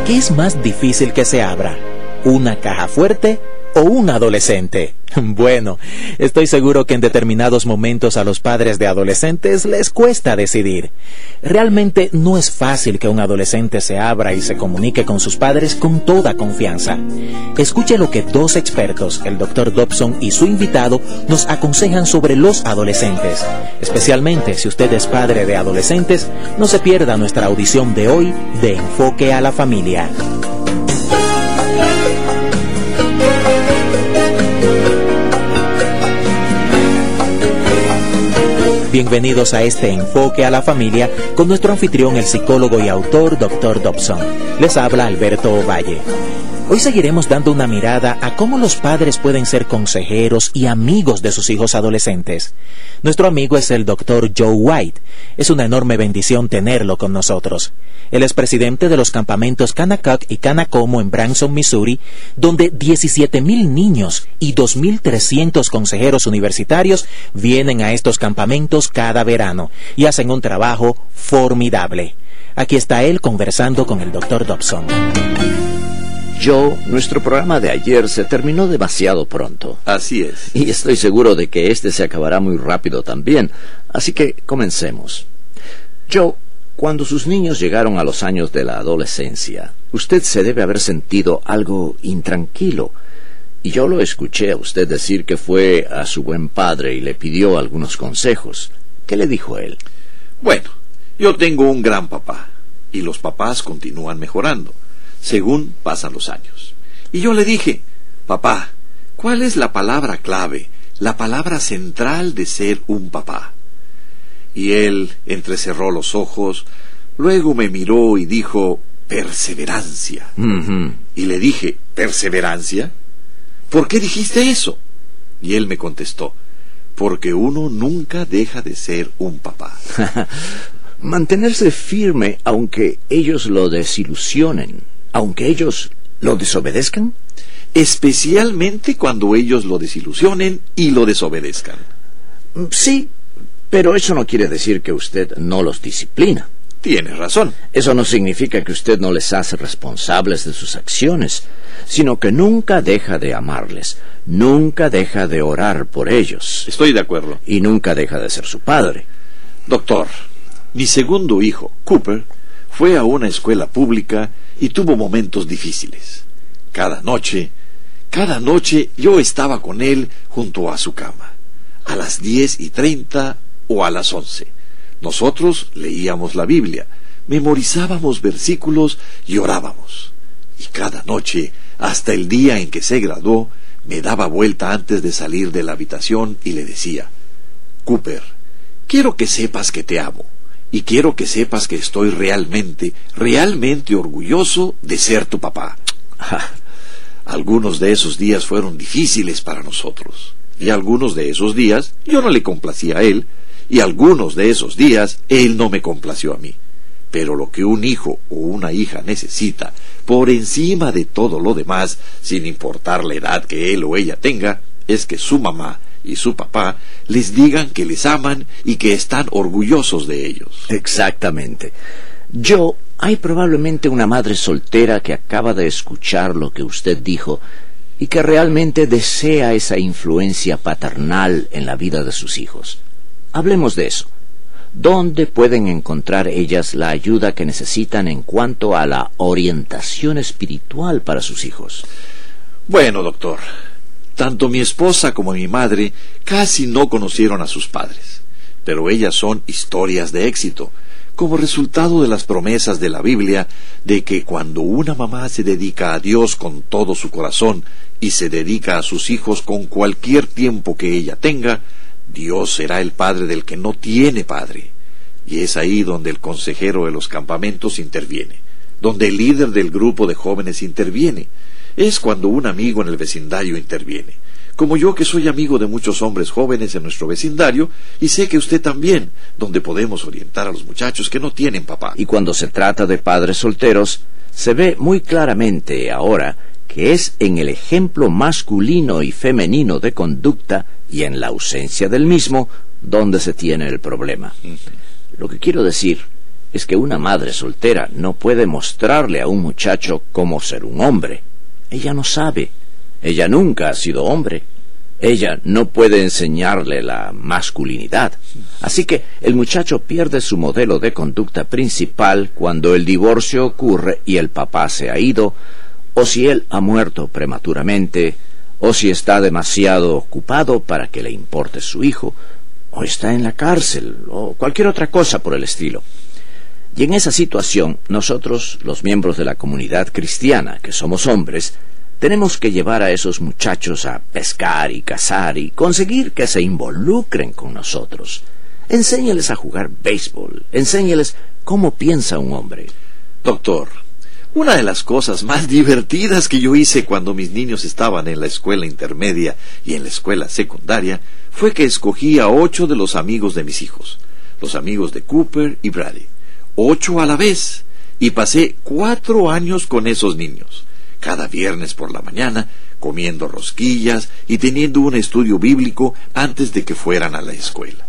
¿Qué es más difícil que se abra? ¿Una caja fuerte o un adolescente? Bueno, estoy seguro que en determinados momentos a los padres de adolescentes les cuesta decidir. Realmente no es fácil que un adolescente se abra y se comunique con sus padres con toda confianza. Escuche lo que dos expertos, el Dr. Dobson y su invitado, nos aconsejan sobre los adolescentes. Especialmente si usted es padre de adolescentes, no se pierda nuestra audición de hoy de Enfoque a la Familia. Bienvenidos a este Enfoque a la Familia con nuestro anfitrión, el psicólogo y autor Dr. Dobson. Les habla Alberto Ovalle. Hoy seguiremos dando una mirada a cómo los padres pueden ser consejeros y amigos de sus hijos adolescentes. Nuestro amigo es el Dr. Joe White. Es una enorme bendición tenerlo con nosotros. Él es presidente de los campamentos Kanakuk y Kanakomo en Branson, Missouri, donde 17,000 niños y 2,300 consejeros universitarios vienen a estos campamentos cada verano y hacen un trabajo formidable. Aquí está él conversando con el Dr. Dobson. Joe, nuestro programa de ayer se terminó demasiado pronto. Así es. Y estoy seguro de que este se acabará muy rápido también. Así que comencemos. Joe, cuando sus niños llegaron a los años de la adolescencia, usted se debe haber sentido algo intranquilo. Y yo lo escuché a usted decir que fue a su buen padre y le pidió algunos consejos. ¿Qué le dijo él? Bueno, yo tengo un gran papá, y los papás continúan mejorando según pasan los años. Y yo le dije: papá, ¿cuál es la palabra clave, la palabra central de ser un papá? Y él entrecerró los ojos, luego me miró y dijo: perseverancia. Y le dije: ¿perseverancia? ¿Por qué dijiste eso? Y él me contestó: porque uno nunca deja de ser un papá. Mantenerse firme aunque ellos lo desilusionen, aunque ellos lo desobedezcan. Especialmente cuando ellos lo desilusionen y lo desobedezcan. Sí, pero eso no quiere decir que usted no los disciplina. Tiene razón. Eso no significa que usted no les hace responsables de sus acciones, sino que nunca deja de amarles, nunca deja de orar por ellos. Estoy de acuerdo. Y nunca deja de ser su padre. Doctor, mi segundo hijo, Cooper, fue a una escuela pública y tuvo momentos difíciles. Cada noche yo estaba con él junto a su cama, a las 10:30 o a las 11. Nosotros leíamos la Biblia, memorizábamos versículos y orábamos. Y cada noche, hasta el día en que se graduó, me daba vuelta antes de salir de la habitación y le decía: Cooper, quiero que sepas que te amo. Y quiero que sepas que estoy realmente orgulloso de ser tu papá. Algunos de esos días fueron difíciles para nosotros. Y algunos de esos días yo no le complacía a él. Y algunos de esos días él no me complació a mí. Pero lo que un hijo o una hija necesita, por encima de todo lo demás, sin importar la edad que él o ella tenga, es que su mamá y su papá les digan que les aman y que están orgullosos de ellos. Exactamente. Hay probablemente una madre soltera que acaba de escuchar lo que usted dijo y que realmente desea esa influencia paternal en la vida de sus hijos. Hablemos de eso. ¿Dónde pueden encontrar ellas la ayuda que necesitan en cuanto a la orientación espiritual para sus hijos? Bueno, doctor, tanto mi esposa como mi madre casi no conocieron a sus padres, pero ellas son historias de éxito, como resultado de las promesas de la Biblia de que cuando una mamá se dedica a Dios con todo su corazón y se dedica a sus hijos con cualquier tiempo que ella tenga, Dios será el padre del que no tiene padre. Y es ahí donde el consejero de los campamentos interviene, donde el líder del grupo de jóvenes interviene. Es cuando un amigo en el vecindario interviene, como yo, que soy amigo de muchos hombres jóvenes en nuestro vecindario, y sé que usted también, donde podemos orientar a los muchachos que no tienen papá. Y cuando se trata de padres solteros, se ve muy claramente ahora que es en el ejemplo masculino y femenino de conducta y en la ausencia del mismo donde se tiene el problema. Lo que quiero decir es que una madre soltera no puede mostrarle a un muchacho cómo ser un hombre. Ella no sabe. Ella nunca ha sido hombre. Ella no puede enseñarle la masculinidad. Así que el muchacho pierde su modelo de conducta principal cuando el divorcio ocurre y el papá se ha ido, o si él ha muerto prematuramente, o si está demasiado ocupado para que le importe su hijo, o está en la cárcel, o cualquier otra cosa por el estilo. Y en esa situación, nosotros, los miembros de la comunidad cristiana, que somos hombres, tenemos que llevar a esos muchachos a pescar y cazar y conseguir que se involucren con nosotros. Enséñales a jugar béisbol, enséñales cómo piensa un hombre. Doctor, una de las cosas más divertidas que yo hice cuando mis niños estaban en la escuela intermedia y en la escuela secundaria fue que escogí a 8 de los amigos de mis hijos, los amigos de Cooper y Brady, 8 a la vez, y pasé 4 años con esos niños. Cada viernes por la mañana, comiendo rosquillas y teniendo un estudio bíblico antes de que fueran a la escuela.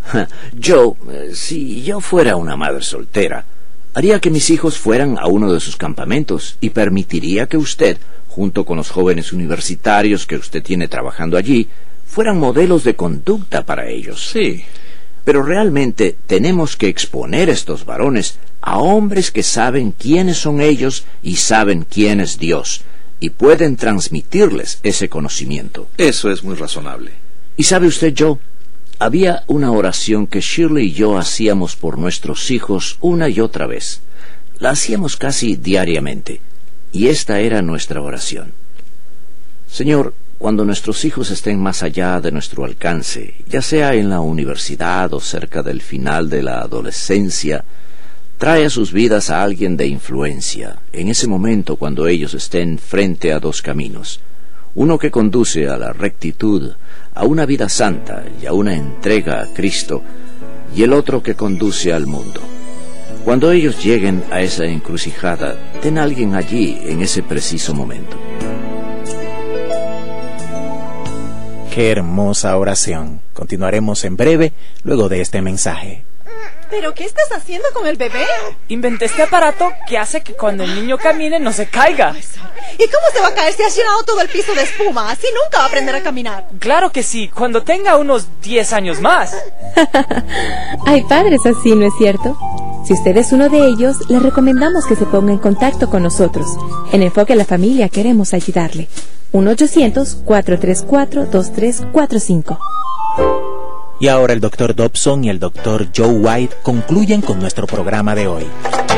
Si yo fuera una madre soltera, haría que mis hijos fueran a uno de sus campamentos y permitiría que usted, junto con los jóvenes universitarios que usted tiene trabajando allí, fueran modelos de conducta para ellos. Sí. Pero realmente tenemos que exponer estos varones a hombres que saben quiénes son ellos y saben quién es Dios, y pueden transmitirles ese conocimiento. Eso es muy razonable. Y sabe usted, Joe, había una oración que Shirley y yo hacíamos por nuestros hijos una y otra vez. La hacíamos casi diariamente, y esta era nuestra oración. Señor, cuando nuestros hijos estén más allá de nuestro alcance, ya sea en la universidad o cerca del final de la adolescencia, trae a sus vidas a alguien de influencia, en ese momento cuando ellos estén frente a 2 caminos, uno que conduce a la rectitud, a una vida santa y a una entrega a Cristo, y el otro que conduce al mundo. Cuando ellos lleguen a esa encrucijada, ten a alguien allí en ese preciso momento. Qué hermosa oración. Continuaremos en breve, luego de este mensaje. ¿Pero qué estás haciendo con el bebé? Inventé este aparato que hace que cuando el niño camine no se caiga. ¿Y cómo se va a caer si ha llenado todo el piso de espuma? Así nunca va a aprender a caminar. Claro que sí, cuando tenga unos 10 años más. Hay padres así, ¿no es cierto? Si usted es uno de ellos, le recomendamos que se ponga en contacto con nosotros. En Enfoque a la Familia queremos ayudarle. 1-800-434-2345. Y ahora el Dr. Dobson y el Dr. Joe White concluyen con nuestro programa de hoy.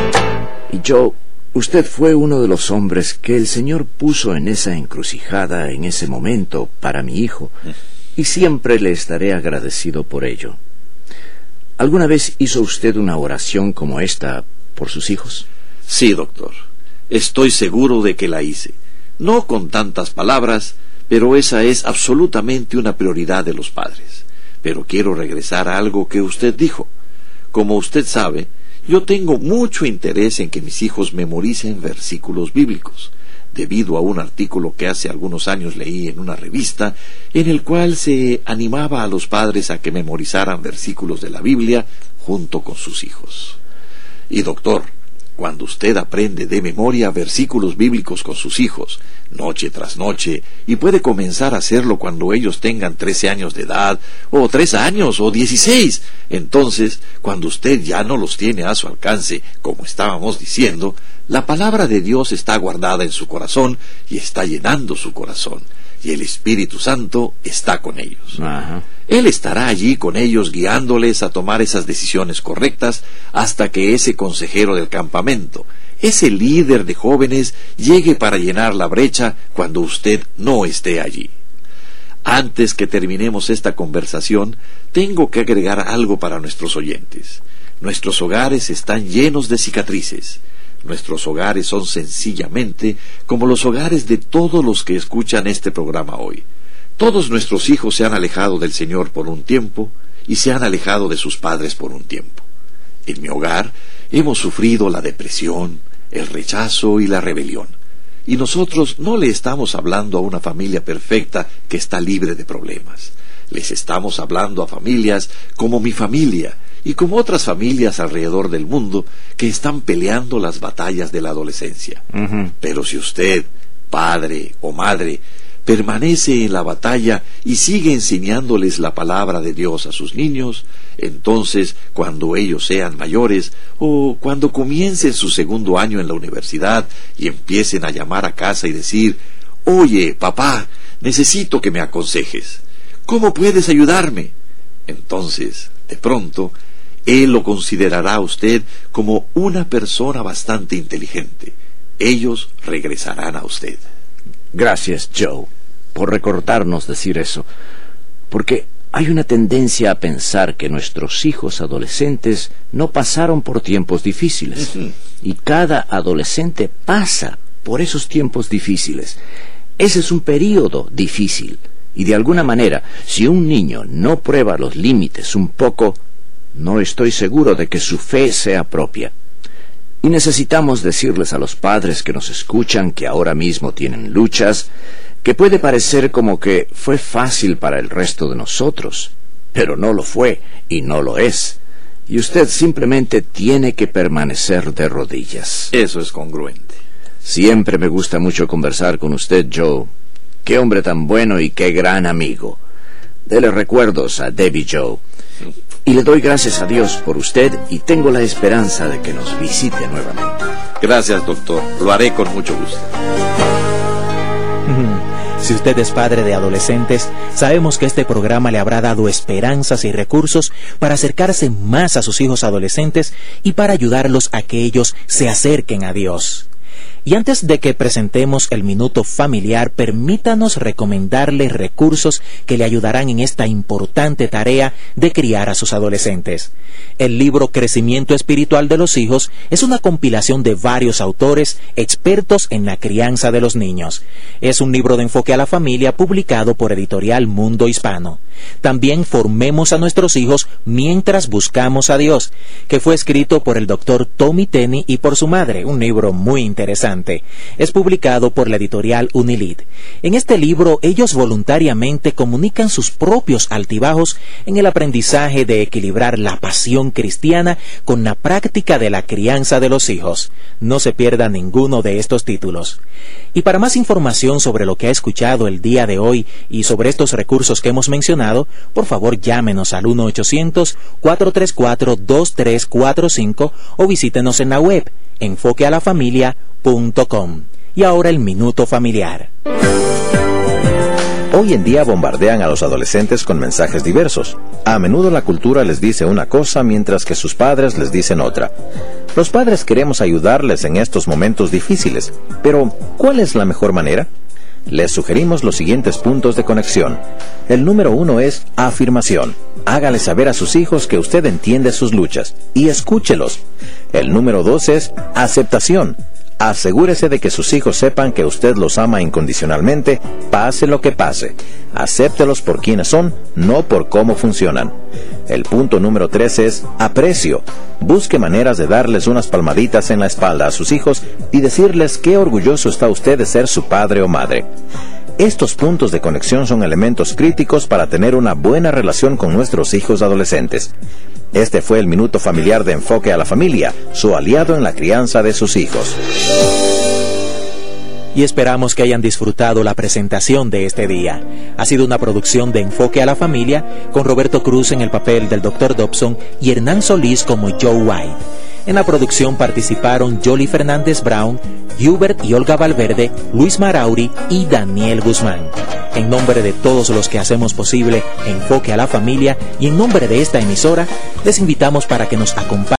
Y Joe, usted fue uno de los hombres que el Señor puso en esa encrucijada en ese momento para mi hijo, y siempre le estaré agradecido por ello. ¿Alguna vez hizo usted una oración como esta por sus hijos? Sí, doctor. Estoy seguro de que la hice. No con tantas palabras, pero esa es absolutamente una prioridad de los padres. Pero quiero regresar a algo que usted dijo. Como usted sabe, yo tengo mucho interés en que mis hijos memoricen versículos bíblicos, debido a un artículo que hace algunos años leí en una revista, en el cual se animaba a los padres a que memorizaran versículos de la Biblia junto con sus hijos. Y doctor, cuando usted aprende de memoria versículos bíblicos con sus hijos, noche tras noche, y puede comenzar a hacerlo cuando ellos tengan 13 años de edad, o 3 años, o 16, entonces, cuando usted ya no los tiene a su alcance, como estábamos diciendo, la palabra de Dios está guardada en su corazón, y está llenando su corazón, y el Espíritu Santo está con ellos. Ajá. Él estará allí con ellos guiándoles a tomar esas decisiones correctas hasta que ese consejero del campamento, ese líder de jóvenes, llegue para llenar la brecha cuando usted no esté allí. Antes que terminemos esta conversación, tengo que agregar algo para nuestros oyentes. Nuestros hogares están llenos de cicatrices. Nuestros hogares son sencillamente como los hogares de todos los que escuchan este programa hoy. Todos nuestros hijos se han alejado del Señor por un tiempo y se han alejado de sus padres por un tiempo. En mi hogar hemos sufrido la depresión, el rechazo y la rebelión. Y nosotros no le estamos hablando a una familia perfecta que está libre de problemas. Les estamos hablando a familias como mi familia y como otras familias alrededor del mundo que están peleando las batallas de la adolescencia. Pero si usted, padre o madre, permanece en la batalla y sigue enseñándoles la palabra de Dios a sus niños, entonces cuando ellos sean mayores o cuando comiencen su segundo año en la universidad y empiecen a llamar a casa y decir: «Oye, papá, necesito que me aconsejes. ¿Cómo puedes ayudarme?», entonces, de pronto, él lo considerará a usted como una persona bastante inteligente. Ellos regresarán a usted. Gracias, Joe, por recordarnos decir eso, porque hay una tendencia a pensar que nuestros hijos adolescentes no pasaron por tiempos difíciles, y cada adolescente pasa por esos tiempos difíciles. Ese es un período difícil, y de alguna manera, si un niño no prueba los límites un poco, no estoy seguro de que su fe sea propia. Y necesitamos decirles a los padres que nos escuchan que ahora mismo tienen luchas, que puede parecer como que fue fácil para el resto de nosotros, pero no lo fue y no lo es. Y usted simplemente tiene que permanecer de rodillas. Eso es congruente. Siempre me gusta mucho conversar con usted, Joe. Qué hombre tan bueno y qué gran amigo. Dele recuerdos a Debbie Joe. Y le doy gracias a Dios por usted y tengo la esperanza de que nos visite nuevamente. Gracias, doctor. Lo haré con mucho gusto. Si usted es padre de adolescentes, sabemos que este programa le habrá dado esperanzas y recursos para acercarse más a sus hijos adolescentes y para ayudarlos a que ellos se acerquen a Dios. Y antes de que presentemos el Minuto Familiar, permítanos recomendarle recursos que le ayudarán en esta importante tarea de criar a sus adolescentes. El libro Crecimiento Espiritual de los Hijos es una compilación de varios autores expertos en la crianza de los niños. Es un libro de enfoque a la familia publicado por Editorial Mundo Hispano. También Formemos a nuestros hijos mientras buscamos a Dios, que fue escrito por el Dr. Tommy Tenney y por su madre, un libro muy interesante. Es publicado por la editorial Unilid. En este libro, ellos voluntariamente comunican sus propios altibajos en el aprendizaje de equilibrar la pasión cristiana con la práctica de la crianza de los hijos. No se pierda ninguno de estos títulos. Y para más información sobre lo que ha escuchado el día de hoy y sobre estos recursos que hemos mencionado, por favor llámenos al 1-800-434-2345 o visítenos en la web enfoquealafamilia.com. Y ahora el Minuto Familiar. Hoy en día bombardean a los adolescentes con mensajes diversos. A menudo la cultura les dice una cosa mientras que sus padres les dicen otra. Los padres queremos ayudarles en estos momentos difíciles, pero ¿cuál es la mejor manera? Les sugerimos los siguientes puntos de conexión. El número 1 es afirmación. Hágale saber a sus hijos que usted entiende sus luchas y escúchelos. El número 2 es aceptación. Asegúrese de que sus hijos sepan que usted los ama incondicionalmente, pase lo que pase. Acéptelos por quienes son, no por cómo funcionan. El punto número 3 es aprecio. Busque maneras de darles unas palmaditas en la espalda a sus hijos y decirles qué orgulloso está usted de ser su padre o madre. Estos puntos de conexión son elementos críticos para tener una buena relación con nuestros hijos adolescentes. Este fue el Minuto Familiar de Enfoque a la Familia, su aliado en la crianza de sus hijos. Y esperamos que hayan disfrutado la presentación de este día. Ha sido una producción de Enfoque a la Familia, con Roberto Cruz en el papel del Dr. Dobson y Hernán Solís como Joe White. En la producción participaron Yoli Fernández Brown, Hubert y Olga Valverde, Luis Marauri y Daniel Guzmán. En nombre de todos los que hacemos posible Enfoque a la Familia y en nombre de esta emisora, les invitamos para que nos acompañen